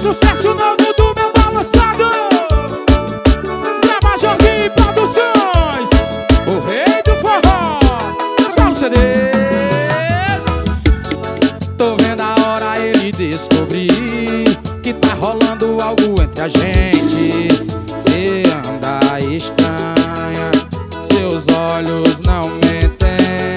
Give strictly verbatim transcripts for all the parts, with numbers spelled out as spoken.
sucesso novo do meu balançado. Grava Jorginho Produções, o rei do forró. Só C Ds. Tô vendo a hora ele descobrir que tá rolando algo entre a gente. Cê anda estranha, seus olhos não mentem.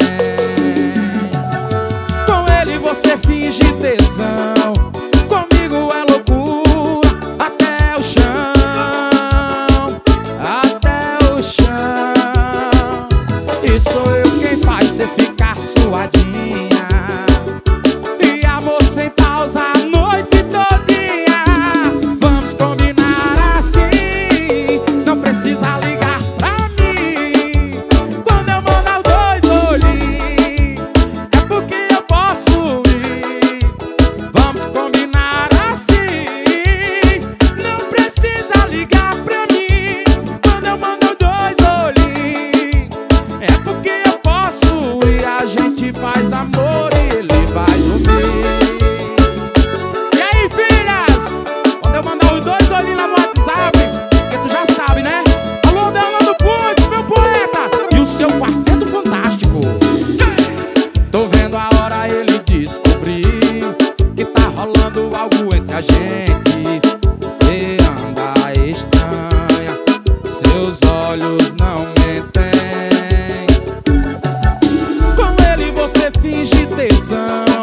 Com ele você finge tesão, comigo é loucura até o chão, até o chão. E sou eu quem faz cê ficar suadinha, e amor sem pausa a noite todinha. Vamos combinar assim, não precisa ligar pra mim. Quando eu mandar os dois olhinhos, é porque eu posso ir. Vamos combinar assim, não precisa ligar pra mim. Quando eu mando os dois olhinhos, é porque eu posso ir. A gente faz amor e ele vai dormir. E aí, filhas? Quando eu mandar os dois olhinhos lá no WhatsApp, porque tu já sabe, né? Alô, Delano Pontes, meu poeta, e o seu quarteto fantástico. Tô vendo a hora ele descobrir que tá rolando algo entre a gente. Cê anda estranha, seus olhos não mentem. Com ele você finge tesão,